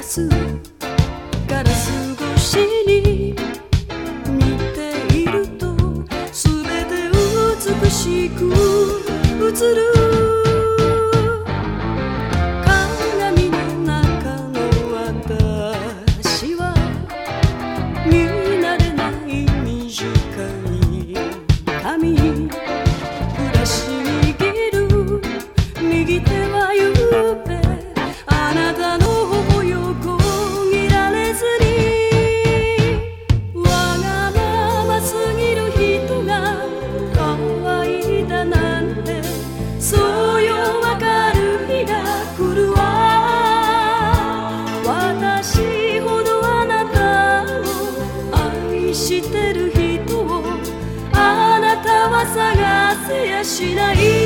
すガラス越しに見ていると全て美しく映る鏡の中の私は見慣れない短い髪ブラシ握る右手はゆうべあなたの頬横切られずにわがまますぎる人が可愛いだなんてそうよわかる日が来るわ私ほどあなたを愛してる人をあなたは探せやしない